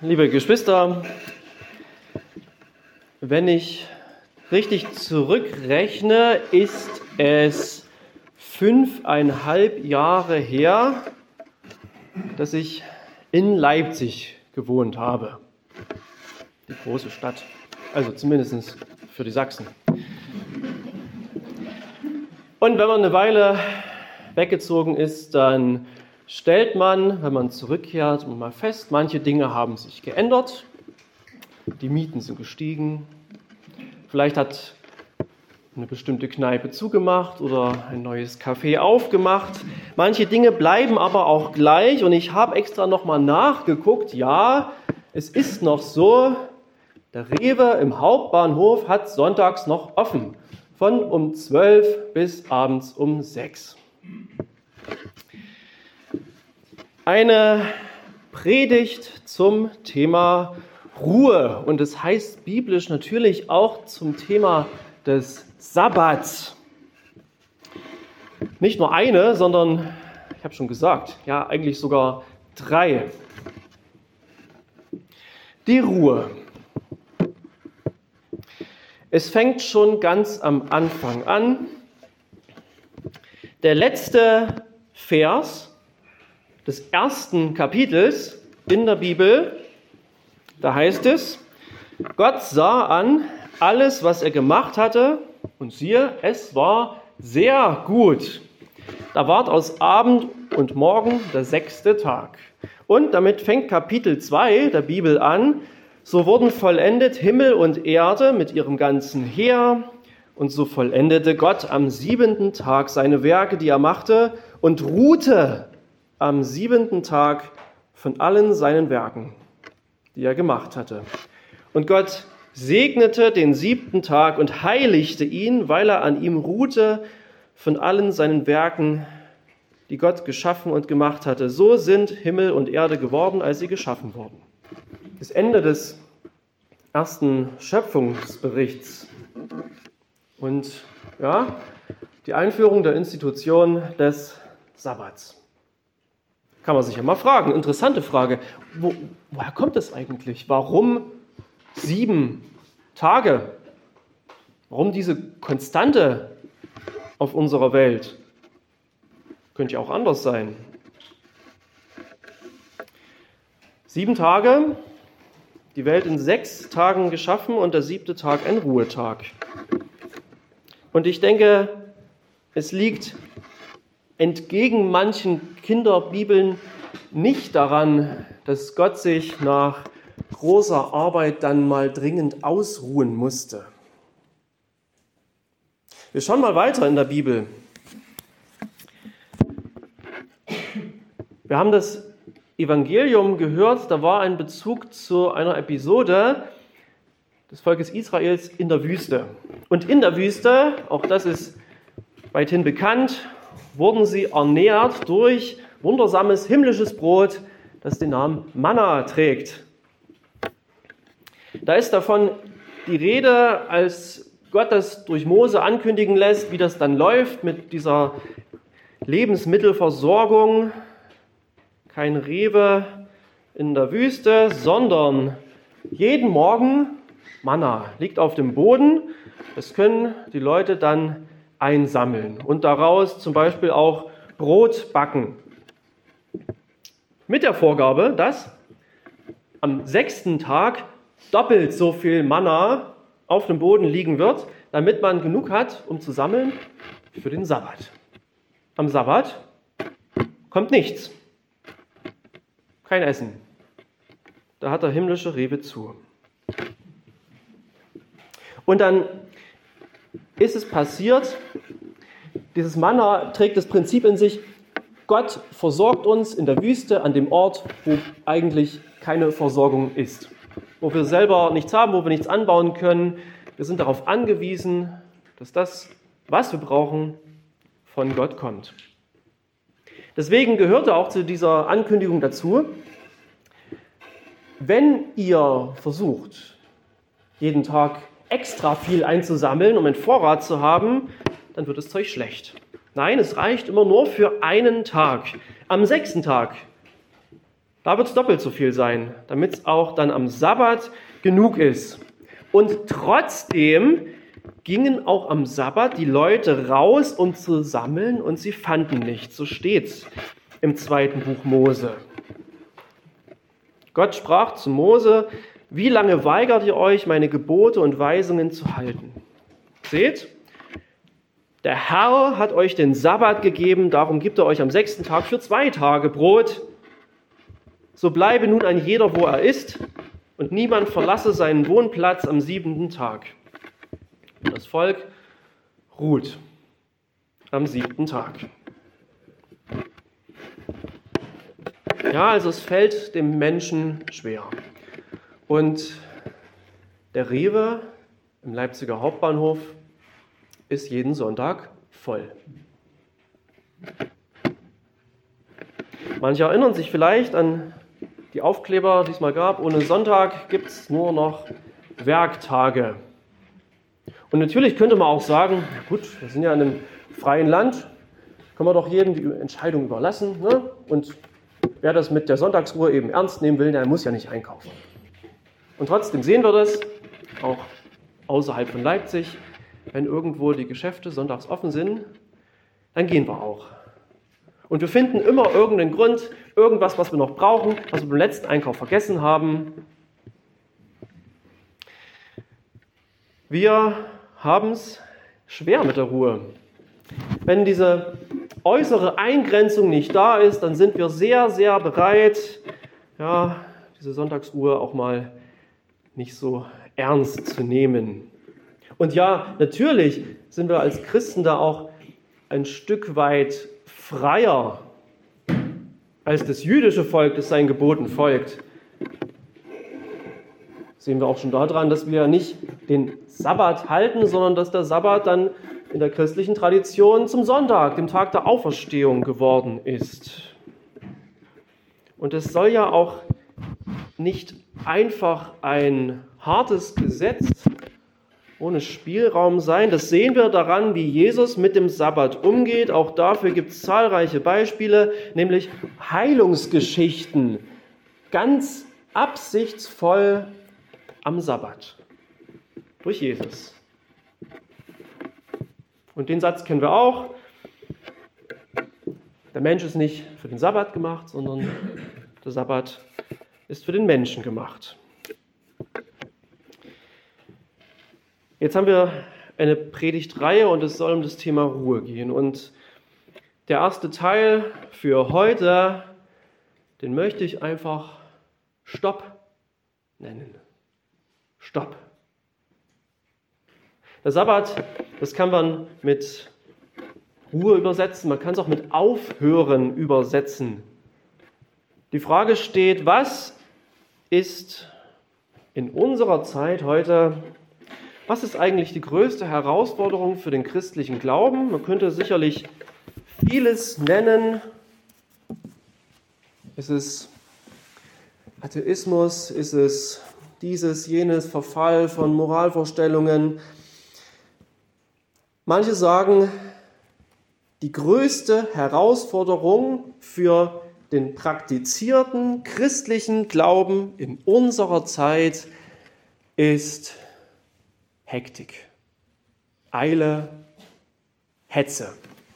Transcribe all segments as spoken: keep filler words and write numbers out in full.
Liebe Geschwister, wenn ich richtig zurückrechne, ist es fünfeinhalb Jahre her, dass ich in Leipzig gewohnt habe. Die große Stadt, also zumindest für die Sachsen. Und wenn man eine Weile weggezogen ist, dann stellt man, wenn man zurückkehrt, mal fest, manche Dinge haben sich geändert. Die Mieten sind gestiegen. Vielleicht hat eine bestimmte Kneipe zugemacht oder ein neues Café aufgemacht. Manche Dinge bleiben aber auch gleich. Und ich habe extra nochmal nachgeguckt. Ja, es ist noch so, der Rewe im Hauptbahnhof hat sonntags noch offen. Von um zwölf bis abends um sechs. Eine Predigt zum Thema Ruhe. Und es heißt biblisch natürlich auch zum Thema des Sabbats. Nicht nur eine, sondern, ich habe schon gesagt, ja, eigentlich sogar drei. Die Ruhe. Es fängt schon ganz am Anfang an. Der letzte Vers des ersten Kapitels in der Bibel, da heißt es, Gott sah an alles, was er gemacht hatte, und siehe, es war sehr gut. Da ward aus Abend und Morgen der sechste Tag. Und damit fängt Kapitel zwei der Bibel an, so wurden vollendet Himmel und Erde mit ihrem ganzen Heer, und so vollendete Gott am siebenten Tag seine Werke, die er machte, und ruhte am siebenten Tag von allen seinen Werken, die er gemacht hatte. Und Gott segnete den siebten Tag und heiligte ihn, weil er an ihm ruhte von allen seinen Werken, die Gott geschaffen und gemacht hatte. So sind Himmel und Erde geworden, als sie geschaffen wurden. Das Ende des ersten Schöpfungsberichts und ja, die Einführung der Institution des Sabbats. Kann man sich ja mal fragen, interessante Frage, Wo, woher kommt es eigentlich? Warum sieben Tage? Warum diese Konstante auf unserer Welt? Könnte ja auch anders sein. Sieben Tage, die Welt in sechs Tagen geschaffen und der siebte Tag ein Ruhetag. Und ich denke, es liegt entgegen manchen Kinderbibeln nicht daran, dass Gott sich nach großer Arbeit dann mal dringend ausruhen musste. Wir schauen mal weiter in der Bibel. Wir haben das Evangelium gehört, da war ein Bezug zu einer Episode des Volkes Israels in der Wüste. Und in der Wüste, auch das ist weithin bekannt, wurden sie ernährt durch wundersames himmlisches Brot, das den Namen Manna trägt. Da ist davon die Rede, als Gott das durch Mose ankündigen lässt, wie das dann läuft mit dieser Lebensmittelversorgung. Kein Rewe in der Wüste, sondern jeden Morgen Manna liegt auf dem Boden. Das können die Leute dann einsammeln und daraus zum Beispiel auch Brot backen. Mit der Vorgabe, dass am sechsten Tag doppelt so viel Manna auf dem Boden liegen wird, damit man genug hat, um zu sammeln für den Sabbat. Am Sabbat kommt nichts. Kein Essen. Da hat der himmlische Rewe zu. Und dann ist es passiert, dieses Manna trägt das Prinzip in sich, Gott versorgt uns in der Wüste an dem Ort, wo eigentlich keine Versorgung ist. Wo wir selber nichts haben, wo wir nichts anbauen können. Wir sind darauf angewiesen, dass das, was wir brauchen, von Gott kommt. Deswegen gehörte auch zu dieser Ankündigung dazu, wenn ihr versucht, jeden Tag extra viel einzusammeln, um einen Vorrat zu haben, dann wird das Zeug schlecht. Nein, es reicht immer nur für einen Tag. Am sechsten Tag Da wird es doppelt so viel sein, damit es auch dann am Sabbat genug ist. Und trotzdem gingen auch am Sabbat die Leute raus, um zu sammeln, und sie fanden nichts. So steht's im zweiten Buch Mose. Gott sprach zu Mose: Wie lange weigert ihr euch, meine Gebote und Weisungen zu halten? Seht, der Herr hat euch den Sabbat gegeben, darum gibt er euch am sechsten Tag für zwei Tage Brot. So bleibe nun ein jeder, wo er ist, und niemand verlasse seinen Wohnplatz am siebenten Tag. Und das Volk ruht am siebten Tag. Ja, also es fällt dem Menschen schwer. Und der Rewe im Leipziger Hauptbahnhof ist jeden Sonntag voll. Manche erinnern sich vielleicht an die Aufkleber, die es mal gab: Ohne Sonntag gibt es nur noch Werktage. Und natürlich könnte man auch sagen, na gut, wir sind ja in einem freien Land, können wir doch jedem die Entscheidung überlassen. Ne? Und wer das mit der Sonntagsruhe eben ernst nehmen will, der muss ja nicht einkaufen. Und trotzdem sehen wir das, auch außerhalb von Leipzig, wenn irgendwo die Geschäfte sonntags offen sind, dann gehen wir auch. Und wir finden immer irgendeinen Grund, irgendwas, was wir noch brauchen, was wir beim letzten Einkauf vergessen haben. Wir haben es schwer mit der Ruhe. Wenn diese äußere Eingrenzung nicht da ist, dann sind wir sehr, sehr bereit, ja, diese Sonntagsruhe auch mal nicht so ernst zu nehmen. Und ja, natürlich sind wir als Christen da auch ein Stück weit freier als das jüdische Volk, das seinen Geboten folgt. Sehen wir auch schon daran, dass wir nicht den Sabbat halten, sondern dass der Sabbat dann in der christlichen Tradition zum Sonntag, dem Tag der Auferstehung, geworden ist. Und es soll ja auch nicht einfach ein hartes Gesetz ohne Spielraum sein. Das sehen wir daran, wie Jesus mit dem Sabbat umgeht. Auch dafür gibt es zahlreiche Beispiele, nämlich Heilungsgeschichten, ganz absichtsvoll am Sabbat, durch Jesus. Und den Satz kennen wir auch: Der Mensch ist nicht für den Sabbat gemacht, sondern der Sabbat ist für den Menschen gemacht. Jetzt haben wir eine Predigtreihe und es soll um das Thema Ruhe gehen. Und der erste Teil für heute, den möchte ich einfach Stopp nennen. Stopp. Der Sabbat, das kann man mit Ruhe übersetzen, man kann es auch mit Aufhören übersetzen. Die Frage steht: Was ist in unserer Zeit heute, was ist eigentlich die größte Herausforderung für den christlichen Glauben? Man könnte sicherlich vieles nennen. Ist es Atheismus? Ist es dieses, jenes, Verfall von Moralvorstellungen? Manche sagen, die größte Herausforderung für den praktizierten christlichen Glauben in unserer Zeit ist Hektik, Eile, Hetze.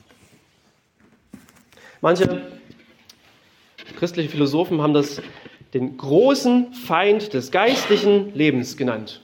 Manche christliche Philosophen haben das den großen Feind des geistlichen Lebens genannt.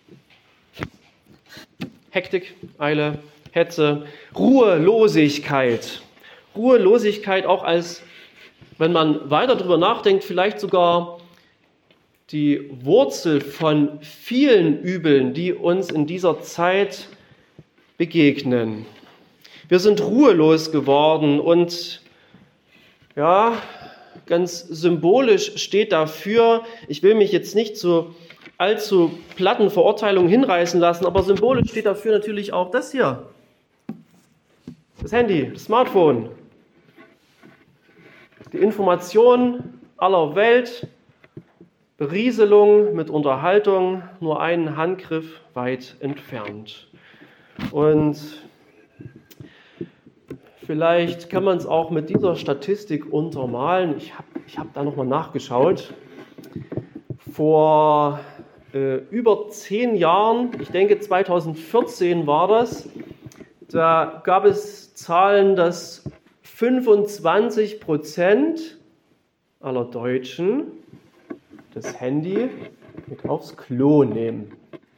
Hektik, Eile, Hetze, Ruhelosigkeit. Ruhelosigkeit auch als, wenn man weiter darüber nachdenkt, vielleicht sogar die Wurzel von vielen Übeln, die uns in dieser Zeit begegnen. Wir sind ruhelos geworden und ja, ganz symbolisch steht dafür, ich will mich jetzt nicht zu allzu platten Verurteilungen hinreißen lassen, aber symbolisch steht dafür natürlich auch das hier. Das Handy, das Smartphone, die Information aller Welt, Berieselung mit Unterhaltung, nur einen Handgriff weit entfernt. Und Vielleicht kann man es auch mit dieser Statistik untermalen. Ich habe ich hab da nochmal nachgeschaut. Vor äh, über zehn Jahren, ich denke zweitausendvierzehn war das, da gab es Zahlen, dass fünfundzwanzig Prozent aller Deutschen das Handy mit aufs Klo nehmen.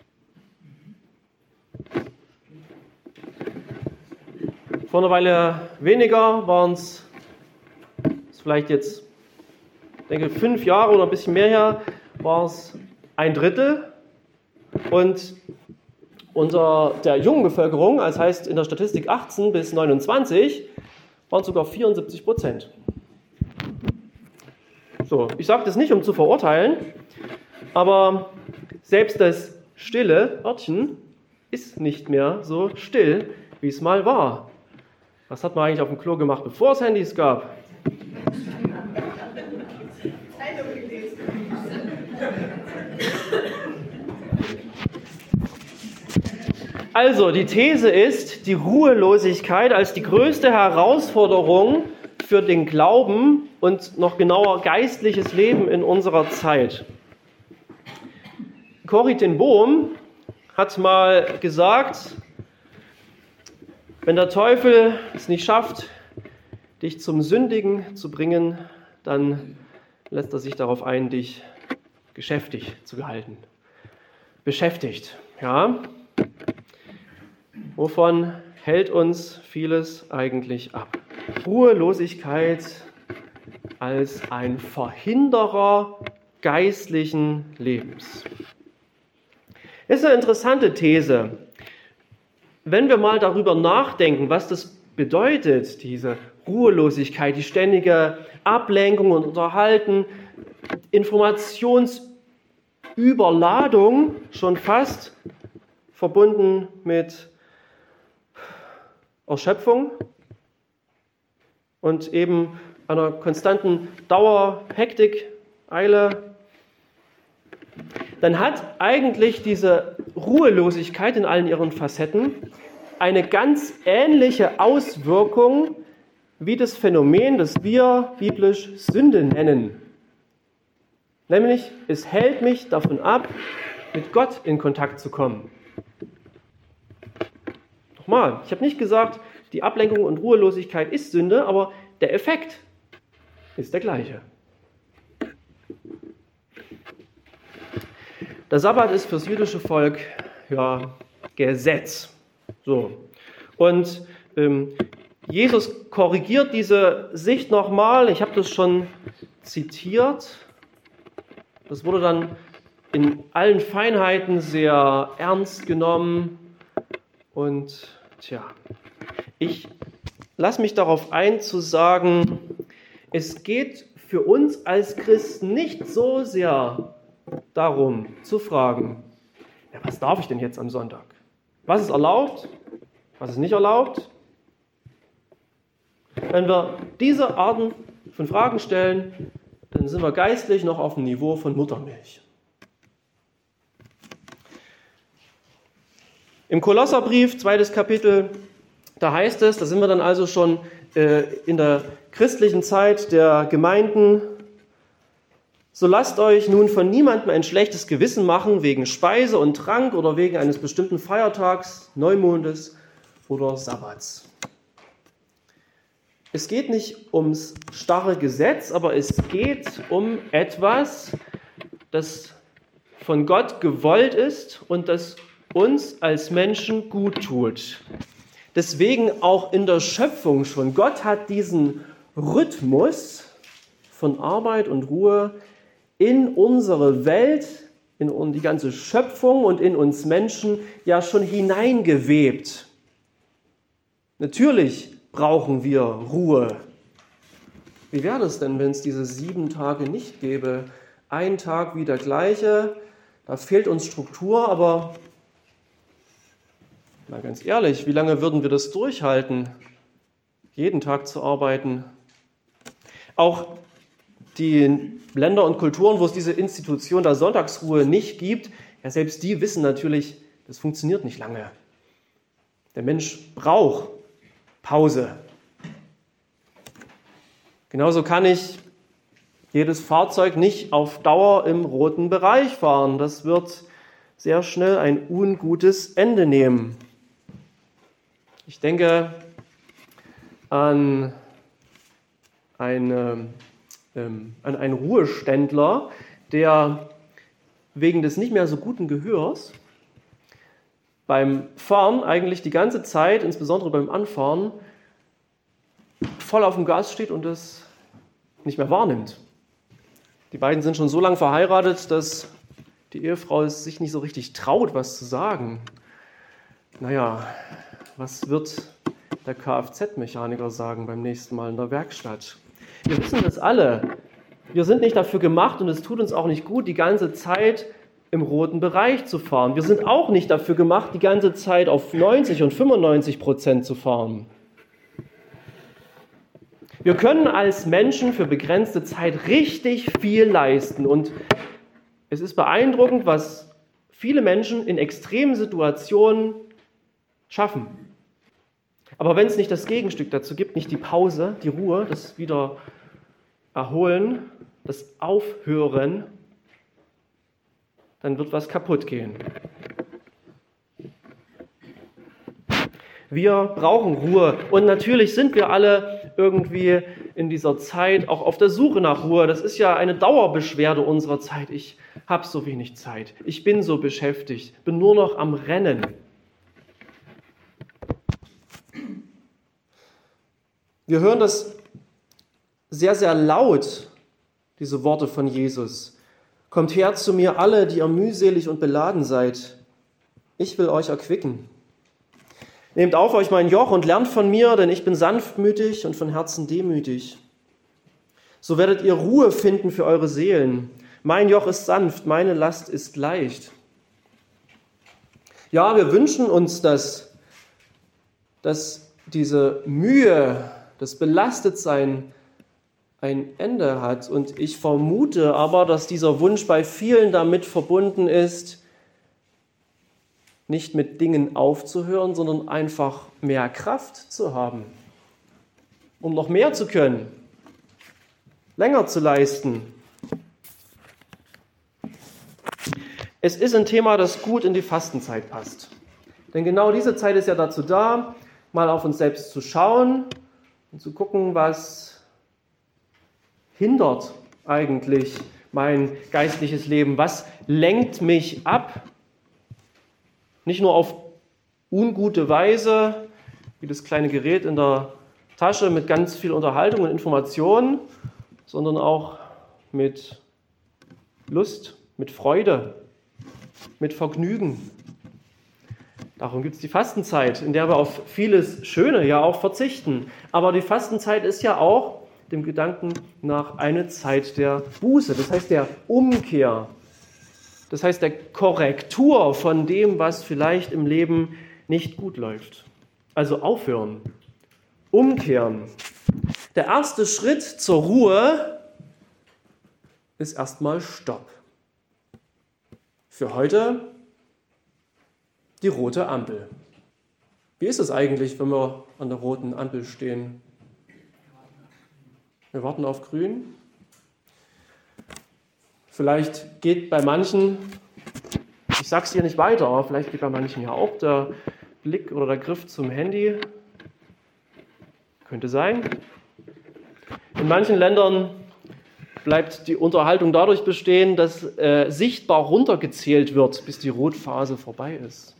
Vor einer Weile weniger waren es, vielleicht jetzt, ich denke, fünf Jahre oder ein bisschen mehr her, war es ein Drittel. Und unter der jungen Bevölkerung, das heißt in der Statistik achtzehn bis neunundzwanzig, waren es sogar vierundsiebzig Prozent. So, ich sage das nicht, um zu verurteilen, aber selbst das stille Örtchen ist nicht mehr so still, wie es mal war. Was hat man eigentlich auf dem Klo gemacht, bevor es Handys gab? Also, die These ist, die Ruhelosigkeit als die größte Herausforderung für den Glauben und noch genauer geistliches Leben in unserer Zeit. Corrie ten Boom hat mal gesagt, wenn der Teufel es nicht schafft, dich zum Sündigen zu bringen, dann lässt er sich darauf ein, dich geschäftig zu behalten. Beschäftigt, ja. Wovon hält uns vieles eigentlich ab? Ruhelosigkeit als ein Verhinderer geistlichen Lebens. Das ist eine interessante These. Wenn wir mal darüber nachdenken, was das bedeutet, diese Ruhelosigkeit, die ständige Ablenkung und Unterhalten, Informationsüberladung schon fast, verbunden mit Erschöpfung und eben einer konstanten Dauer, Hektik, Eile, dann hat eigentlich diese Ruhelosigkeit in allen ihren Facetten eine ganz ähnliche Auswirkung wie das Phänomen, das wir biblisch Sünde nennen. Nämlich, es hält mich davon ab, mit Gott in Kontakt zu kommen. Nochmal, ich habe nicht gesagt, die Ablenkung und Ruhelosigkeit ist Sünde, aber der Effekt ist der gleiche. Der Sabbat ist fürs jüdische Volk ja Gesetz. So. Und ähm, Jesus korrigiert diese Sicht nochmal. Ich habe das schon zitiert. Das wurde dann in allen Feinheiten sehr ernst genommen. Und tja, ich lasse mich darauf ein zu sagen, es geht für uns als Christen nicht so sehr darum zu fragen, ja, was darf ich denn jetzt am Sonntag? Was ist erlaubt? Was ist nicht erlaubt? Wenn wir diese Arten von Fragen stellen, dann sind wir geistlich noch auf dem Niveau von Muttermilch. Im Kolosserbrief, zweites Kapitel, da heißt es, da sind wir dann also schon äh, in der christlichen Zeit der Gemeinden, so lasst euch nun von niemandem ein schlechtes Gewissen machen wegen Speise und Trank oder wegen eines bestimmten Feiertags, Neumondes oder Sabbats. Es geht nicht ums starre Gesetz, aber es geht um etwas, das von Gott gewollt ist und das uns als Menschen gut tut. Deswegen auch in der Schöpfung schon. Gott hat diesen Rhythmus von Arbeit und Ruhe in unsere Welt, in die ganze Schöpfung und in uns Menschen ja schon hineingewebt. Natürlich brauchen wir Ruhe. Wie wäre das denn, wenn es diese sieben Tage nicht gäbe? Ein Tag wie der gleiche, da fehlt uns Struktur, aber mal ganz ehrlich, wie lange würden wir das durchhalten, jeden Tag zu arbeiten? Auch die Länder und Kulturen, wo es diese Institution der Sonntagsruhe nicht gibt, ja, selbst die wissen natürlich, das funktioniert nicht lange. Der Mensch braucht Pause. Genauso kann ich jedes Fahrzeug nicht auf Dauer im roten Bereich fahren. Das wird sehr schnell ein ungutes Ende nehmen. Ich denke an, eine, ähm, an einen Ruheständler, der wegen des nicht mehr so guten Gehörs beim Fahren eigentlich die ganze Zeit, insbesondere beim Anfahren, voll auf dem Gas steht und es nicht mehr wahrnimmt. Die beiden sind schon so lange verheiratet, dass die Ehefrau es sich nicht so richtig traut, was zu sagen. Naja, was wird der Kfz-Mechaniker sagen beim nächsten Mal in der Werkstatt? Wir wissen das alle. Wir sind nicht dafür gemacht und es tut uns auch nicht gut, die ganze Zeit im roten Bereich zu fahren. Wir sind auch nicht dafür gemacht, die ganze Zeit auf neunzig und fünfundneunzig Prozent zu fahren. Wir können als Menschen für begrenzte Zeit richtig viel leisten und es ist beeindruckend, was viele Menschen in extremen Situationen schaffen. Aber wenn es nicht das Gegenstück dazu gibt, nicht die Pause, die Ruhe, das wieder erholen, das Aufhören, dann wird was kaputt gehen. Wir brauchen Ruhe und natürlich sind wir alle irgendwie in dieser Zeit auch auf der Suche nach Ruhe. Das ist ja eine Dauerbeschwerde unserer Zeit. Ich habe so wenig Zeit, ich bin so beschäftigt, bin nur noch am Rennen. Wir hören das sehr, sehr laut, diese Worte von Jesus. Kommt her zu mir alle, die ihr mühselig und beladen seid. Ich will euch erquicken. Nehmt auf euch mein Joch und lernt von mir, denn ich bin sanftmütig und von Herzen demütig. So werdet ihr Ruhe finden für eure Seelen. Mein Joch ist sanft, meine Last ist leicht. Ja, wir wünschen uns, dass, dass diese Mühe, das Belastetsein ein Ende hat. Und ich vermute aber, dass dieser Wunsch bei vielen damit verbunden ist, nicht mit Dingen aufzuhören, sondern einfach mehr Kraft zu haben, um noch mehr zu können, länger zu leisten. Es ist ein Thema, das gut in die Fastenzeit passt. Denn genau diese Zeit ist ja dazu da, mal auf uns selbst zu schauen und zu gucken, was hindert eigentlich mein geistliches Leben, was lenkt mich ab. Nicht nur auf ungute Weise, wie das kleine Gerät in der Tasche mit ganz viel Unterhaltung und Informationen, sondern auch mit Lust, mit Freude, mit Vergnügen. Darum gibt es die Fastenzeit, in der wir auf vieles Schöne ja auch verzichten. Aber die Fastenzeit ist ja auch dem Gedanken nach eine Zeit der Buße, das heißt der Umkehr. Das heißt der Korrektur von dem, was vielleicht im Leben nicht gut läuft. Also aufhören, umkehren. Der erste Schritt zur Ruhe ist erstmal Stopp. Für heute die rote Ampel. Wie ist es eigentlich, wenn wir an der roten Ampel stehen? Wir warten auf grün. Vielleicht geht bei manchen, ich sage es hier nicht weiter, aber vielleicht geht bei manchen ja auch der Blick oder der Griff zum Handy. Könnte sein. In manchen Ländern bleibt die Unterhaltung dadurch bestehen, dass äh, sichtbar runtergezählt wird, bis die Rotphase vorbei ist.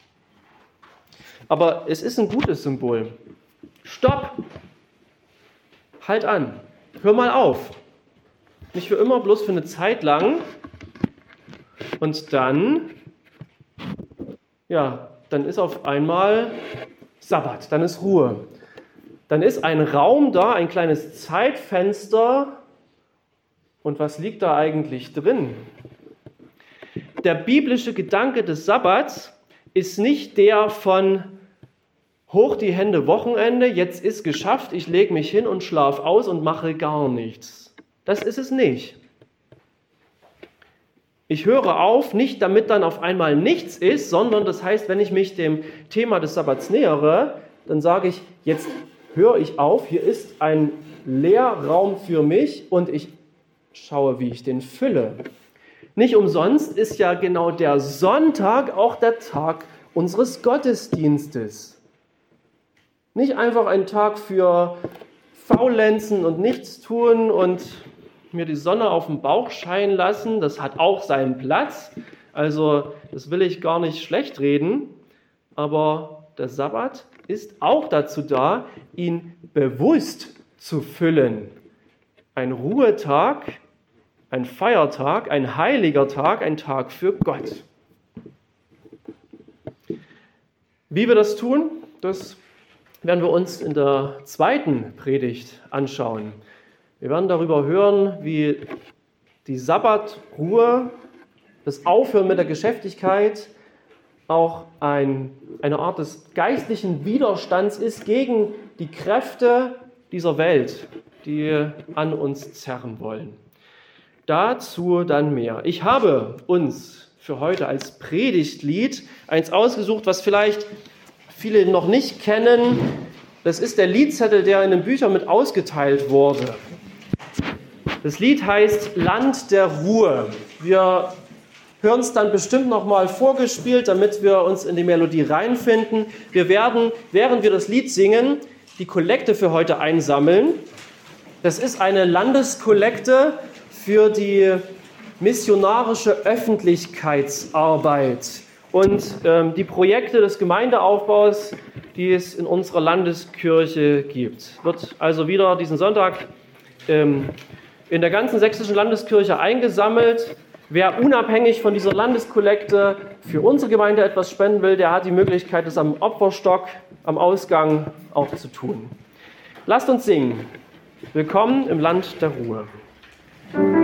Aber es ist ein gutes Symbol. Stopp! Halt an! Hör mal auf! Nicht für immer, bloß für eine Zeit lang. Und dann, ja, dann ist auf einmal Sabbat, dann ist Ruhe. Dann ist ein Raum da, ein kleines Zeitfenster. Und was liegt da eigentlich drin? Der biblische Gedanke des Sabbats ist nicht der von hoch die Hände Wochenende, jetzt ist geschafft, ich lege mich hin und schlafe aus und mache gar nichts. Das ist es nicht. Ich höre auf, nicht damit dann auf einmal nichts ist, sondern das heißt, wenn ich mich dem Thema des Sabbats nähere, dann sage ich, jetzt höre ich auf, hier ist ein Leerraum für mich und ich schaue, wie ich den fülle. Nicht umsonst ist ja genau der Sonntag auch der Tag unseres Gottesdienstes. Nicht einfach ein Tag für Faulenzen und Nichtstun und mir die Sonne auf den Bauch scheinen lassen. Das hat auch seinen Platz. Also das will ich gar nicht schlecht reden. Aber der Sabbat ist auch dazu da, ihn bewusst zu füllen. Ein Ruhetag, ein Feiertag, ein heiliger Tag, ein Tag für Gott. Wie wir das tun, das werden wir uns in der zweiten Predigt anschauen. Wir werden darüber hören, wie die Sabbatruhe, das Aufhören mit der Geschäftigkeit, auch ein, eine Art des geistlichen Widerstands ist gegen die Kräfte dieser Welt, die an uns zerren wollen. Dazu dann mehr. Ich habe uns für heute als Predigtlied eins ausgesucht, was vielleicht viele noch nicht kennen. Das ist der Liedzettel, der in den Büchern mit ausgeteilt wurde. Das Lied heißt Land der Ruhe. Wir hören es dann bestimmt nochmal vorgespielt, damit wir uns in die Melodie reinfinden. Wir werden, während wir das Lied singen, die Kollekte für heute einsammeln. Das ist eine Landeskollekte für die missionarische Öffentlichkeitsarbeit und ähm, die Projekte des Gemeindeaufbaus, die es in unserer Landeskirche gibt. Wird also wieder diesen Sonntag ähm, in der ganzen sächsischen Landeskirche eingesammelt. Wer unabhängig von dieser Landeskollekte für unsere Gemeinde etwas spenden will, der hat die Möglichkeit, das am Opferstock am Ausgang auch zu tun. Lasst uns singen. Willkommen im Land der Ruhe.